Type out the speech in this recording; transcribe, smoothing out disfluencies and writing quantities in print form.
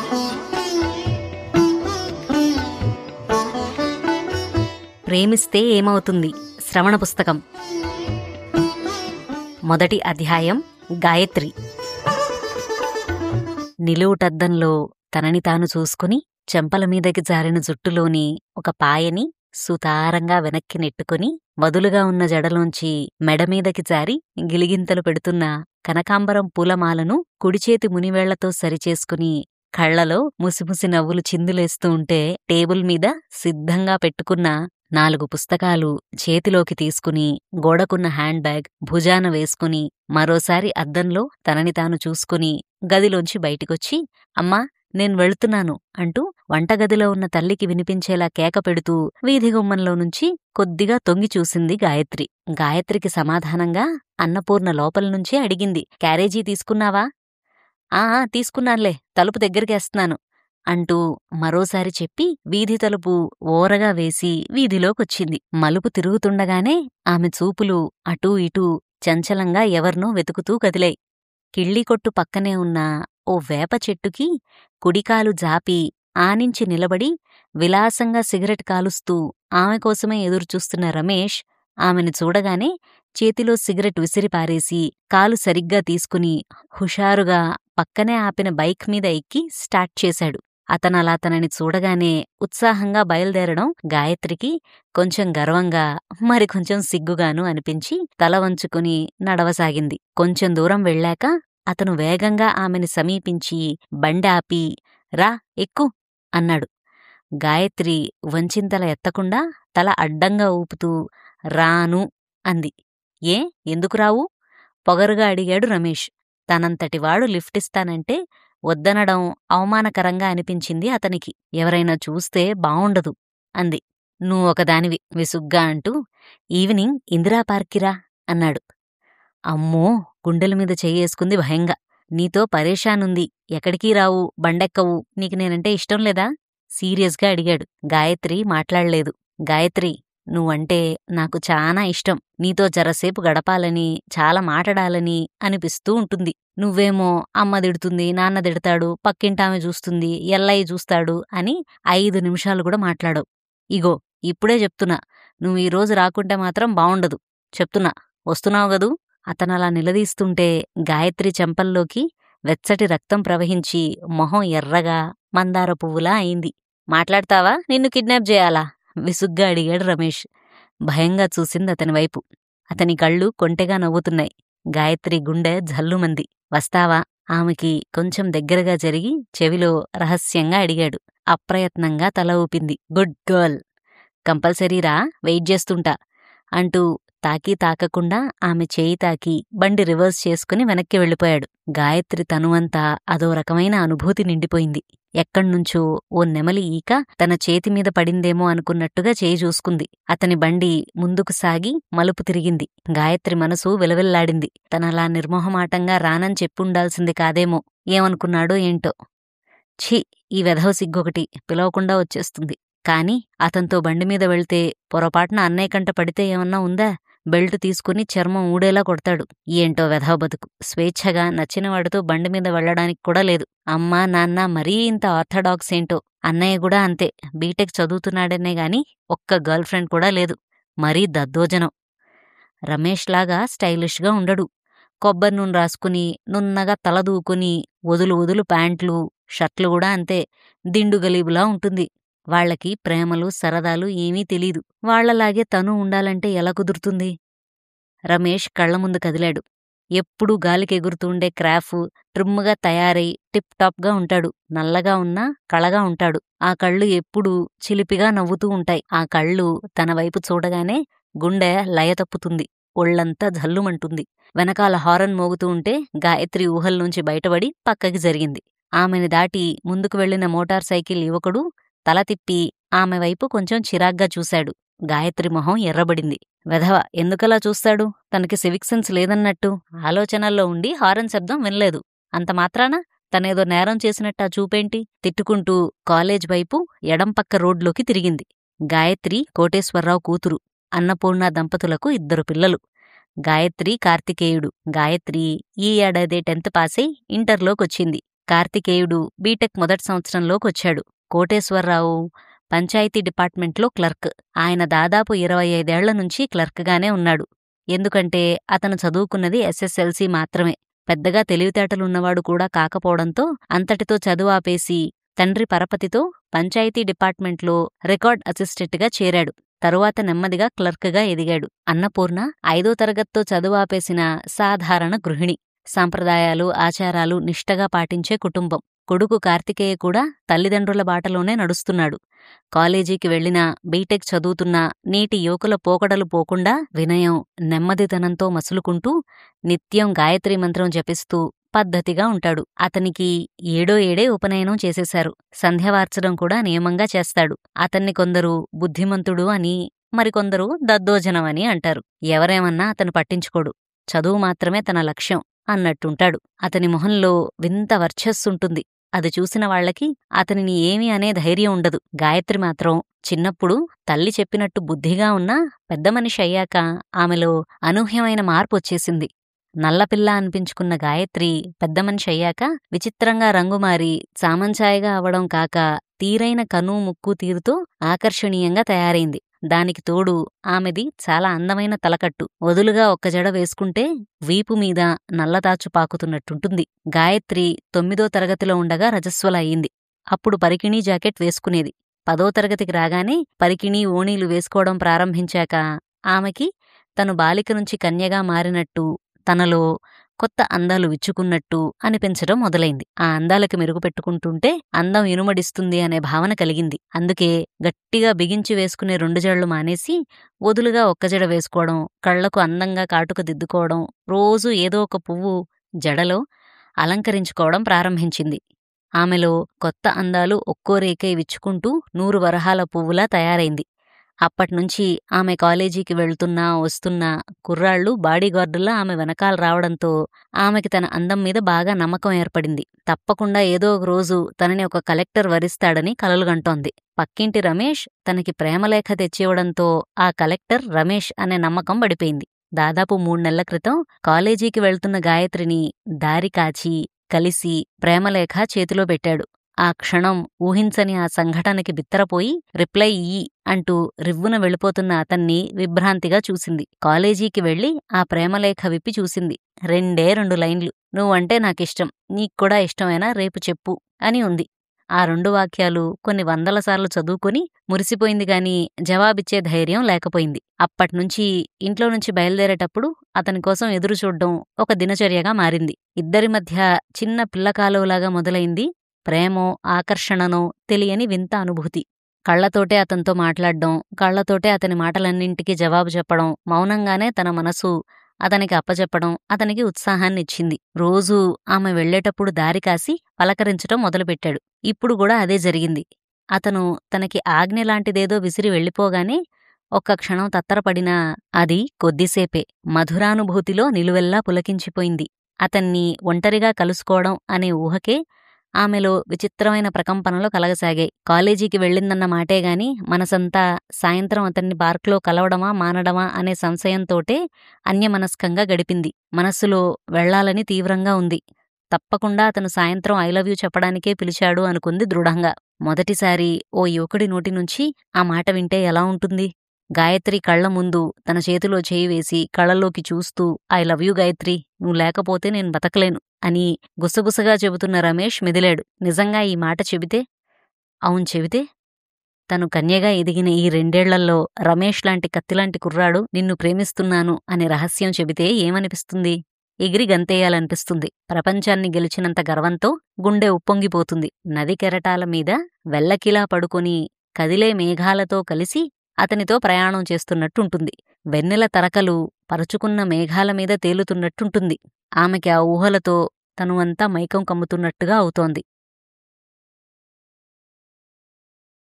ప్రేమిస్తే ఏమవుతుంది శ్రవణ పుస్తకం. మొదటి అధ్యాయం గాయత్రి. నిలువుటద్దంలో తనని తాను చూసుకుని చెంపల మీదకి జారిన జుట్టులోని ఒక పాయని సుతారంగా వెనక్కి నెట్టుకుని వదులుగా ఉన్న జడలోంచి మెడమీదకి జారి గిలిగింతలు పెడుతున్న కనకాంబరం పూలమాలను కుడిచేతి మునివేళ్లతో సరిచేసుకుని కళ్లలో ముసిముసి నవ్వులు చిందులేస్తూ ఉంటే టేబుల్ మీద సిద్ధంగా పెట్టుకున్న 4 పుస్తకాలు చేతిలోకి తీసుకుని గోడకున్న హ్యాండ్ బ్యాగ్ భుజాన వేసుకుని మరోసారి అద్దంలో తనని తాను చూసుకుని గదిలోంచి బయటికొచ్చి అమ్మా నేను వెళుతున్నాను అంటూ వంటగదిలో ఉన్న తల్లికి వినిపించేలా కేక పెడుతూ వీధిగుమ్మంలో నుంచి కొద్దిగా తొంగి చూసింది గాయత్రి. గాయత్రికి సమాధానంగా అన్నపూర్ణ లోపలనుంచే అడిగింది, క్యారేజీ తీసుకున్నావా? ఆ తీసుకున్నాన్లే, తలుపు దగ్గరికేస్తున్నాను అంటూ మరోసారి చెప్పి వీధి తలుపు ఓరగా వేసి వీధిలోకొచ్చింది. మలుపు తిరుగుతుండగానే ఆమె చూపులు అటూ ఇటూ చంచలంగా ఎవర్నో వెతుకుతూ కదిలాయి. కిళ్ళికొట్టు పక్కనే ఉన్న ఓ వేప చెట్టుకి కుడికాలు జాపి ఆనించి నిలబడి విలాసంగా సిగరెట్ కాలుస్తూ ఆమె కోసమే ఎదురుచూస్తున్న రమేష్ ఆమెను చూడగానే చేతిలో సిగరెట్ విసిరిపారేసి కాలు సరిగ్గా తీసుకుని హుషారుగా పక్కనే ఆపిన బైక్ మీద ఎక్కి స్టార్ట్ చేశాడు. అతనలా తనని చూడగానే ఉత్సాహంగా బయలుదేరడం గాయత్రికి కొంచెం గర్వంగా మరికొంచెం సిగ్గుగాను అనిపించి తల వంచుకుని నడవసాగింది. కొంచెం దూరం వెళ్ళాక అతను వేగంగా ఆమెని సమీపించి బండాపి రా ఎక్కు అన్నాడు. గాయత్రి వంచింతల ఎత్తకుండా తల అడ్డంగా ఊపుతూ రాను అంది. ఏ ఎందుకు రావు? పొగరుగా అడిగాడు రమేష్. తనంతటివాడు లిఫ్టిస్తానంటే వద్దనడం అవమానకరంగా అనిపించింది అతనికి. ఎవరైనా చూస్తే బావుండదు అంది. నువ్వొకదానివి విసుగ్గా అంటూ ఈవినింగ్ ఇందిరా పార్కిరా అన్నాడు. అమ్మో గుండెల మీద చెయ్యేసుకుంది భయంగా. నీతో పరేషానుంది, ఎక్కడికీ రావు, బండెక్కవు, నీకు నేనంటే ఇష్టం లేదా? సీరియస్గా అడిగాడు. గాయత్రి మాట్లాడలేదు. గాయత్రి నువ్వంటే నాకు చాలా ఇష్టం, నీతో జరసేపు గడపాలని చాలా మాట్లాడాలని అనిపిస్తూ ఉంటుంది. నువ్వేమో అమ్మ తిడుతుంది, నాన్న తిడతాడు, పక్కింటామె చూస్తుంది, ఎల్లయ్య చూస్తాడు అని 5 నిమిషాలు కూడా మాట్లాడవు. ఇగో ఇప్పుడే చెప్తున్నా, నువ్వు ఈరోజు రాకుంటే మాత్రం బావుండదు చెప్తున్నా. వస్తున్నావు గదూ? అతనలా నిలదీస్తుంటే గాయత్రి చెంపల్లోకి వెచ్చటి రక్తం ప్రవహించి మొహం ఎర్రగా మందార పువ్వులా అయింది. మాట్లాడతావా? నిన్ను కిడ్నాప్ చేయాలా? విసుగ్గా అడిగాడు రమేష్. భయంగా చూసింది అతని వైపు. అతని కళ్ళు కొంటెగా నవ్వుతున్నాయి. గాయత్రి గుండె జల్లుమంది. వస్తావా? ఆమెకి కొంచెం దగ్గరగా జరిగి చెవిలో రహస్యంగా అడిగాడు. అప్రయత్నంగా తల ఊపింది. గుడ్ గర్ల్, కంపల్సరీరా, వెయిట్ చేస్తుంటా అంటూ తాకీ తాకకుండా ఆమె చేయి తాకి బండి రివర్స్ చేసుకుని వెనక్కి వెళ్ళిపోయాడు. గాయత్రి తనువంతా అదో రకమైన అనుభూతి నిండిపోయింది. ఎక్కడ్నుంచో ఓ నెమలి ఈక తన చేతిమీద పడిందేమో అనుకున్నట్టుగా చేయి చూసుకుంది. అతని బండి ముందుకు సాగి మలుపు తిరిగింది. గాయత్రి మనసు విలవిల్లాడింది. తనలా నిర్మోహమాటంగా రానని చెప్పుండాల్సింది కాదేమో. ఏమనుకున్నాడో ఏంటో. ఛీ, ఈ వెధవ సిగ్గొకటి పిలవకుండా వచ్చేస్తుంది. కాని అతంతో బండిమీద వెళ్తే పొరపాటున అన్నయ్య కంట పడితే ఏమన్నా ఉందా? బెల్ట్ తీసుకుని చర్మం ఊడేలా కొడతాడు. ఏంటో వెధవ బతుకు. స్వేచ్ఛగా నచ్చినవాడితో బండిమీద వెళ్లడానికి కూడా లేదు. అమ్మా నాన్న మరీ ఇంత ఆర్థడాక్స్ ఏంటో. అన్నయ్య కూడా అంతే, బీటెక్ చదువుతున్నాడనే గాని ఒక్క గర్ల్ ఫ్రెండ్ కూడా లేదు. మరీ దద్దోజనం. రమేష్లాగా స్టైలిష్గా ఉండడు. కొబ్బరి నూనె రాసుకుని నున్నగా తల దూకుని వదులు ప్యాంట్లు షర్ట్లు కూడా అంతే దిండు గలీబులా ఉంటుంది. వాళ్లకి ప్రేమలు సరదాలు ఏమీ తెలీదు. వాళ్లలాగే తను ఉండాలంటే ఎలా కుదురుతుంది? రమేష్ కళ్ల ముందు కదిలాడు. ఎప్పుడూ గాలికెగురుతూ ఉండే క్రాఫ్ ట్రిమ్ముగా తయారై టిప్ టాప్గా ఉంటాడు. నల్లగా ఉన్నా కళగా ఉంటాడు. ఆ కళ్ళు ఎప్పుడూ చిలిపిగా నవ్వుతూ ఉంటాయి. ఆ కళ్ళు తన వైపు చూడగానే గుండె లయ తప్పుతుంది. ఒళ్లంతా జల్లుమంటుంది. వెనకాల హారన్ మోగుతూ ఉంటే గాయత్రి ఊహల్లోంచి బయటపడి పక్కకి జరిగింది. ఆమెని దాటి ముందుకు వెళ్లిన మోటార్ సైకిల్ యువకుడు తల తిప్పి ఆమె వైపు కొంచెం చిరాగ్గా చూశాడు. గాయత్రి మొహం ఎర్రబడింది. వెధవ ఎందుకలా చూస్తాడు? తనకి సివిక్ సెన్స్ లేదన్నట్టు ఆలోచనల్లో ఉండి హారన్ శబ్దం వినలేదు. అంత మాత్రాన తనేదో నేరం చేసినట్టా చూపేంటి? తిట్టుకుంటూ కాలేజ్ వైపు ఎడంపక్క రోడ్లోకి తిరిగింది. గాయత్రి కోటేశ్వరరావు కూతురు. అన్నపూర్ణ దంపతులకు 2 పిల్లలు. గాయత్రి కార్తికేయుడు. గాయత్రి ఈ ఏడాదే 10th పాసై ఇంటర్లోకొచ్చింది. కార్తికేయుడు బీటెక్ మొదటి సంవత్సరంలోకొచ్చాడు. కోటేశ్వరరావు పంచాయతీ డిపార్ట్మెంట్లో క్లర్క్. ఆయన దాదాపు 25 ఏళ్ల నుంచి క్లర్క్గానే ఉన్నాడు. ఎందుకంటే అతను చదువుకున్నది SSLC మాత్రమే. పెద్దగా తెలివితేటలున్నవాడు కూడా కాకపోవడంతో అంతటితో చదువు ఆపేసి తండ్రి పరపతితో పంచాయతీ డిపార్ట్మెంట్లో రికార్డ్ అసిస్టెంట్గా చేరాడు. తరువాత నెమ్మదిగా క్లర్క్గా ఎదిగాడు. అన్నపూర్ణ 5వ తరగతితో చదువు ఆపేసిన సాధారణ గృహిణి. సాంప్రదాయాలు, ఆచారాలు నిష్టగా పాటించే కుటుంబం. కొడుకు కార్తికేయ కూడా తల్లిదండ్రుల బాటలోనే నడుస్తున్నాడు. కాలేజీకి వెళ్లినా, బీటెక్ చదువుతున్నా నీటి యువకుల పోకడలు పోకుండా వినయం, నెమ్మదితనంతో మసులుకుంటూ నిత్యం గాయత్రీ మంత్రం జపిస్తూ పద్ధతిగా ఉంటాడు. అతనికి 7వ ఏడే ఉపనయనం చేసేశారు. సంధ్యవార్చడం కూడా నియమంగా చేస్తాడు. అతన్ని కొందరు బుద్ధిమంతుడు అని, మరికొందరు దద్దోజనమని అంటారు. ఎవరేమన్నా అతను పట్టించుకోడు. చదువు మాత్రమే తన లక్ష్యం అన్నట్టుంటాడు. అతని మొహంలో వింత వర్చస్సుంటుంది. అది చూసిన వాళ్లకి అతనిని ఏమీ అనే ధైర్యం ఉండదు. గాయత్రి మాత్రం చిన్నప్పుడు తల్లి చెప్పినట్టు బుద్ధిగా ఉన్నా పెద్ద మనిషి అయ్యాక ఆమెలో అనూహ్యమైన మార్పొచ్చేసింది. నల్లపిల్ల అనిపించుకున్న గాయత్రి పెద్ద మనిషి అయ్యాక విచిత్రంగా రంగుమారి చామంచాయగా అవడం కాక తీరైన కన్ను ముక్కు తీరుతో ఆకర్షణీయంగా తయారైంది. దానికి తోడు ఆమెది చాలా అందమైన తలకట్టు. వదులుగా ఒక్క జడ వేసుకుంటే వీపు మీద నల్లతాచు పాకుతున్నట్టుంటుంది. గాయత్రి 9వ తరగతిలో ఉండగా రజస్వల అయింది. అప్పుడు పరికిణీ జాకెట్ వేసుకునేది. 10వ తరగతికి రాగానే పరికిణీ, ఓణీలు వేసుకోవడం ప్రారంభించాక ఆమెకి తను బాలిక నుంచి కన్యగా మారినట్టు, తనలో కొత్త అందాలు విచ్చుకున్నట్టు అనిపించడం మొదలైంది. ఆ అందాలకి మెరుగుపెట్టుకుంటుంటే అందం ఇనుమడిస్తుంది అనే భావన కలిగింది. అందుకే గట్టిగా బిగించి వేసుకునే 2 జడలు మానేసి వదులుగా ఒక్క జడ వేసుకోవడం, కళ్లకు అందంగా కాటుక దిద్దుకోవడం, రోజూ ఏదో ఒక పువ్వు జడలో అలంకరించుకోవడం ప్రారంభించింది. ఆమెలో కొత్త అందాలు ఒక్కో రేకై విచ్చుకుంటూ 100 వరహాల పువ్వులా తయారైంది. అప్పట్నుంచి ఆమె కాలేజీకి వెళ్తున్నా వస్తున్నా కుర్రాళ్ళు బాడీగార్డులా ఆమె వెనకాల రావడంతో ఆమెకి తన అందం మీద బాగా నమ్మకం ఏర్పడింది. తప్పకుండా ఏదో ఒక రోజు తనని ఒక కలెక్టర్ వరిస్తాడని కలలుగంటోంది. పక్కింటి రమేష్ తనకి ప్రేమలేఖ తెచ్చివ్వడంతో ఆ కలెక్టర్ రమేష్ అనే నమ్మకం పడిపోయింది. దాదాపు 3 నెలల క్రితం కాలేజీకి వెళ్తున్న గాయత్రిని దారి కాచి కలిసి ప్రేమలేఖ చేతిలో పెట్టాడు. ఆ క్షణం ఊహించని ఆ సంఘటనకి బిత్తరపోయి రిప్లై ఇయ్యి అంటూ రివ్వున వెళ్ళిపోతున్న అతన్ని విభ్రాంతిగా చూసింది. కాలేజీకి వెళ్లి ఆ ప్రేమలేఖ విప్పి చూసింది. 2 లైన్లు. నువ్వంటే నాకిష్టం, నీక్కూడా ఇష్టమేనా రేపు చెప్పు అని ఉంది. ఆ 2 వాక్యాలు కొన్ని వందల సార్లు చదువుకుని మురిసిపోయింది గాని జవాబిచ్చే ధైర్యం లేకపోయింది. అప్పట్నుంచి ఇంట్లో నుంచి బయలుదేరేటప్పుడు అతని కోసం ఎదురుచూడ్డం ఒక దినచర్యగా మారింది. ఇద్దరి మధ్య చిన్న పిల్లకాలువలాగా మొదలైంది ప్రేమో, ఆకర్షణనో తెలియని వింత అనుభూతి. కళ్లతోటే అతనితో మాట్లాడ్డం, కళ్లతోటే అతని మాటలన్నింటికీ జవాబు చెప్పడం, మౌనంగానే తన మనసు అతనికి అప్పచెప్పడం అతనికి ఉత్సాహాన్నిచ్చింది. రోజూ ఆమె వెళ్లేటప్పుడు దారి కాసి పలకరించటం మొదలుపెట్టాడు. ఇప్పుడు కూడా అదే జరిగింది. అతను తనకి ఆజ్ఞలాంటిదేదో విసిరి వెళ్ళిపోగానే ఒక్క క్షణం తత్తరపడినా అది కొద్దిసేపే. మధురానుభూతిలో నిలువెల్లా పులకించిపోయింది. అతన్ని ఒంటరిగా కలుసుకోవడం అనే ఊహకే ఆమెలో విచిత్రమైన ప్రకంపనలు కలగసాగాయి. కాలేజీకి వెళ్ళిందన్న మాటేగాని మనసంతా సాయంత్రం అతన్ని పార్క్లో కలవడమా మానడమా అనే సంశయంతోటే అన్యమనస్కంగా గడిపింది. మనస్సులో వెళ్లాలని తీవ్రంగా ఉంది. తప్పకుండా అతను సాయంత్రం ఐ లవ్ యూ చెప్పడానికే పిలిచాడు అనుకుంది దృఢంగా. మొదటిసారి ఓ యువకుడి నోటి నుంచి ఆ మాట వింటే ఎలా ఉంటుంది? గాయత్రి కళ్ల ముందు తన చేతిలో చేయి వేసి కళ్ళలోకి చూస్తూ ఐ లవ్ యూ గాయత్రి, నువ్వు లేకపోతే నేను బతకలేను అని గుసగుసగా చెబుతున్న రమేష్ మెదిలాడు. నిజంగా ఈ మాట చెబితే? అవును చెబితే? తను కన్యగా ఎదిగిన ఈ 2 ఏళ్లలో రమేష్ లాంటి కత్తిలాంటి కుర్రాడు నిన్ను ప్రేమిస్తున్నాను అనే రహస్యం చెబితే ఏమనిపిస్తుంది? ఎగిరి గంతేయాలనిపిస్తుంది. ప్రపంచాన్ని గెలిచినంత గర్వంతో గుండె ఉప్పొంగిపోతుంది. నది కెరటాల మీద వెల్లకిలా పడుకొని కదిలే మేఘాలతో కలిసి అతనితో ప్రయాణం చేస్తున్నట్టుంటుంది. వెన్నెల తరకలు పరుచుకున్న మేఘాల మీద తేలుతున్నట్టుంటుంది. ఆమెకి ఆ ఊహలతో తను అంతా మైకం కమ్ముతున్నట్టుగా అవుతోంది.